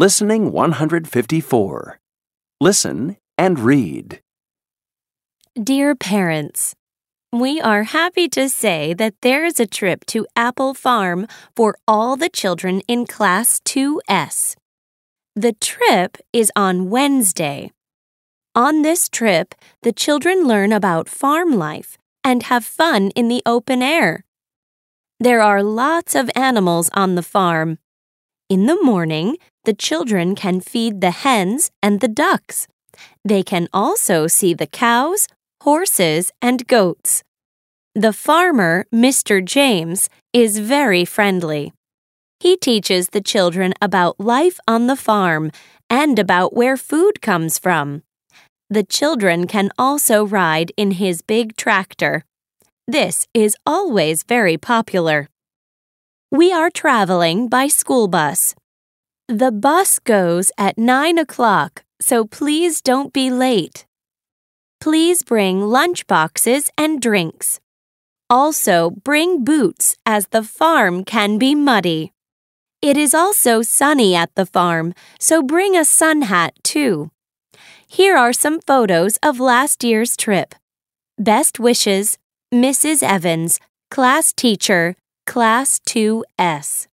Listening 154. Listen and read. Dear parents, we are happy to say that there is a trip to Apple Farm for all the children in Class 2S. The trip is on Wednesday. On this trip, the children learn about farm life and have fun in the open air. There are lots of animals on the farm. In the morning, the children can feed the hens and the ducks. They can also see the cows, horses, and goats. The farmer, Mr. James, is very friendly. He teaches the children about life on the farm and about where food comes from. The children can also ride in his big tractor. This is always very popular. We are traveling by school bus. The bus goes at 9 o'clock, so please don't be late. Please bring lunch boxes and drinks. Also, bring boots as the farm can be muddy. It is also sunny at the farm, so bring a sun hat too. Here are some photos of last year's trip. Best wishes, Mrs. Evans, Class Teacher, Class 2S.